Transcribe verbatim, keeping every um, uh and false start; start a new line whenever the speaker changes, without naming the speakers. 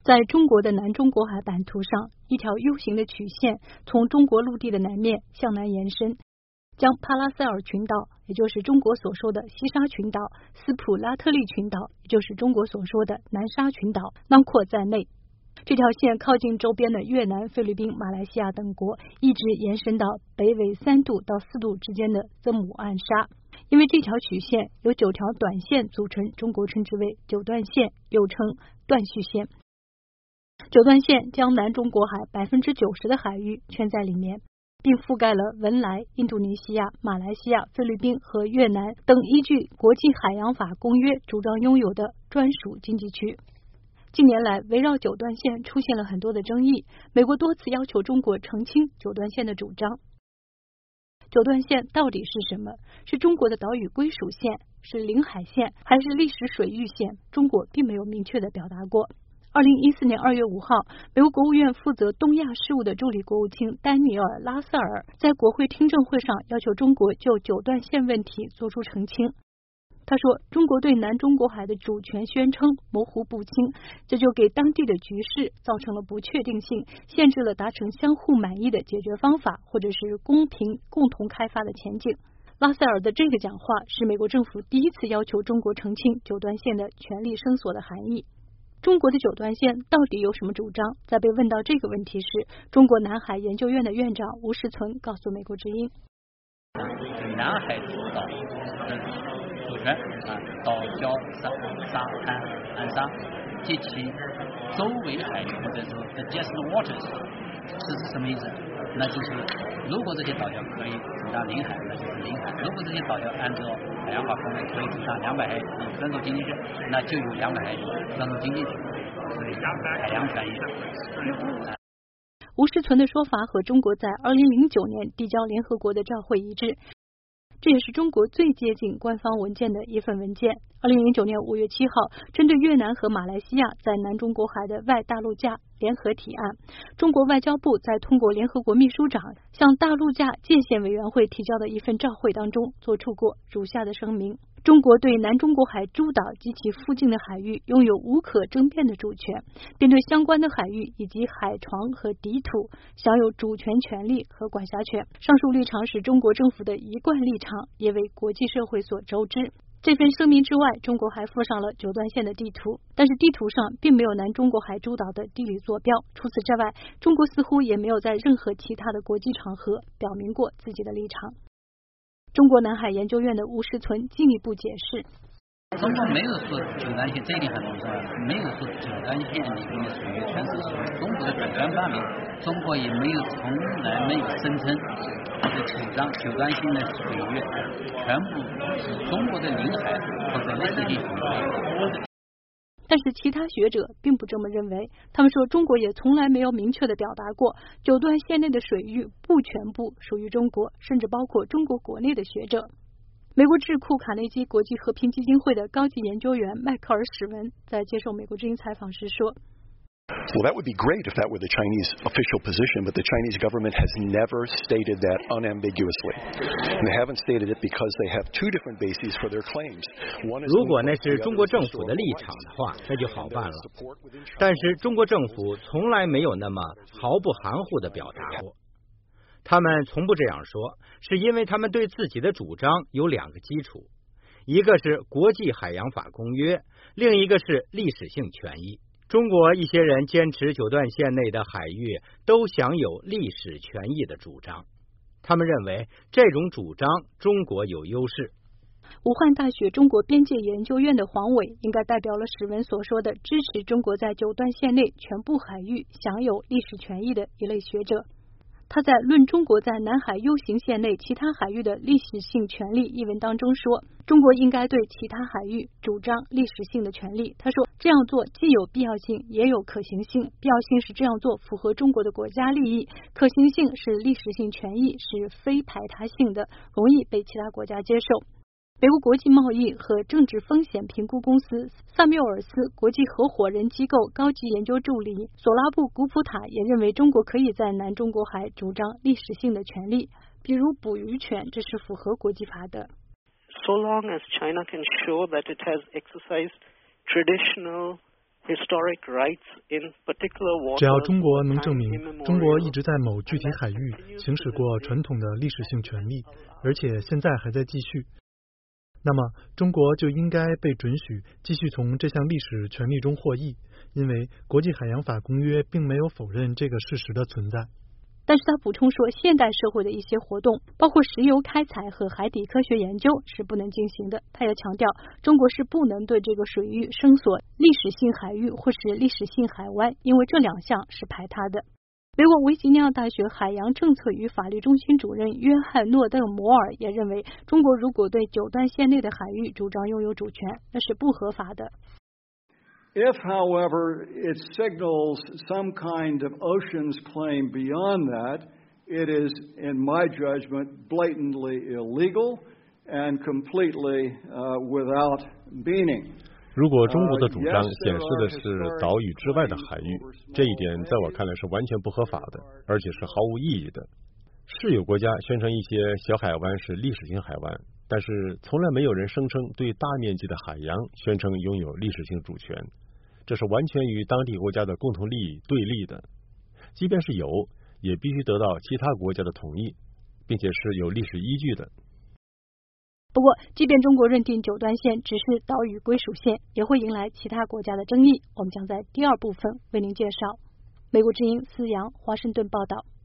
在中国的南中国海版图上，一条 U 型的曲线从中国陆地的南面向南延伸，将帕拉塞尔群岛，也就是中国所说的西沙群岛，斯普拉特利群岛，也就是中国所说的南沙群岛囊括在内。这条线靠近周边的越南、菲律宾、马来西亚等国，一直延伸到北纬三度到四度之间的曾母暗沙。因为这条曲线由九条短线组成，中国称之为九段线，又称断续线。九段线将南中国海百分之九十的海域圈在里面，并覆盖了文莱、印度尼西亚、马来西亚、菲律宾和越南等依据国际海洋法公约主张拥有的专属经济区。近年来，围绕九段线出现了很多的争议，美国多次要求中国澄清九段线的主张。九段线到底是什么？是中国的岛屿归属线，是领海线，还是历史水域线？中国并没有明确的表达过。二零一四年二月五号，美国国务院负责东亚事务的助理国务卿丹尼尔·拉塞尔在国会听证会上要求中国就九段线问题作出澄清。他说，中国对南中国海的主权宣称模糊不清，这就给当地的局势造成了不确定性，限制了达成相互满意的解决方法，或者是公平共同开发的前景。拉塞尔的这个讲话是美国政府第一次要求中国澄清九段线的权利声索的含义。中国的九段线到底有什么主张？在被问到这个问题时，中国南海研究院的院长吴世存告诉美国之音，
南海主导主权啊，岛礁、沙沙滩、岸沙及其周围海域，或者说 adjacent waters 是是什么意思？那就是如果这些岛礁可以主张领海，那就是领海；如果这些岛礁按照海洋法公约可以主张两百海里专属经济区，那就有两百海里专属经济区，所以海洋权益。
吴世存的说法和中国在二零零九年递交联合国的照会一致，这也是中国最接近官方文件的一份文件。二零零九年五月七号，针对越南和马来西亚在南中国海的外大陆架联合提案，中国外交部在通过联合国秘书长向大陆架界限委员会提交的一份照会当中做出过如下的声明：中国对南中国海诸岛及其附近的海域拥有无可争辩的主权，并对相关的海域以及海床和底土享有主权权利和管辖权。上述立场是中国政府的一贯立场，也为国际社会所周知。这份声明之外，中国还附上了九段线的地图，但是地图上并没有南中国海诸岛的地理坐标。除此之外，中国似乎也没有在任何其他的国际场合表明过自己的立场。中国南海研究院的吴世存进一步解释，
中国没有说九段线，这一点很重要，没有说九段线里面的水域全是属于中国的主权范围，中国也没有从来没有声称或者主张九段线的水域全部是中国的领海或者历史性水域。
但是其他学者并不这么认为，他们说中国也从来没有明确的表达过九段线内的水域不全部属于中国，甚至包括中国国内的学者。美国智库卡内基国际和平基金会的高级研究员迈克尔·史文在接受美国之音采访时说，
Well, that would be great if that were the Chinese official position, but the Chinese government has never stated that unambiguously. And they haven't stated it because they have two different bases for their claims.
如果那是中国政府的立场的话，那就好办了。但是中国政府从来没有那么毫不含糊地表达过。他们从不这样说，是因为他们对自己的主张有两个基础，一个是国际海洋法公约，另一个是历史性权益。中国一些人坚持九段线内的海域都享有历史权益的主张，他们认为这种主张中国有优势。
武汉大学中国边界研究院的黄伟应该代表了史文所说的支持中国在九段线内全部海域享有历史权益的一类学者。他在《论中国在南海 U 型线内其他海域的历史性权利》一文当中说，中国应该对其他海域主张历史性的权利。他说，这样做既有必要性也有可行性，必要性是这样做符合中国的国家利益，可行性是历史性权益是非排他性的，容易被其他国家接受。美国国际贸易和政治风险评估公司萨缪尔斯国际合伙人机构高级研究助理索拉布古普塔也认为，中国可以在南中国海主张历史性的权利，比如捕鱼权，这是符合国际法的。
So long as China can show that it has exercised traditional 只要中国能证明中国一直在某具体海域行使过传统的历史性权利，而且现在还在继续，那么中国就应该被准许继续从这项历史权利中获益，因为国际海洋法公约并没有否认这个事实的存在。
但是他补充说，现代社会的一些活动，包括石油开采和海底科学研究是不能进行的。他也强调，中国是不能对这个水域声索历史性海域或是历史性海湾，因为这两项是排他的。美国维吉尼亚大学海洋政策与法律中心主任约翰诺登摩尔也认为，中国如果对九段线内的海域主张拥有主权，那是不合法的。
If, however, it signals some kind of oceans claim beyond that, it is, in my judgment, blatantly illegal and completely uh, without meaning.
如果中国的主张显示的是岛屿之外的海域，这一点在我看来是完全不合法的，而且是毫无意义的。是有国家宣称一些小海湾是历史性海湾，但是从来没有人声称对大面积的海洋宣称拥有历史性主权，这是完全与当地国家的共同利益对立的。即便是有，也必须得到其他国家的同意，并且是有历史依据的。
不过，即便中国认定九段线只是岛屿归属线，也会迎来其他国家的争议。我们将在第二部分为您介绍。美国之音思阳华盛顿报道。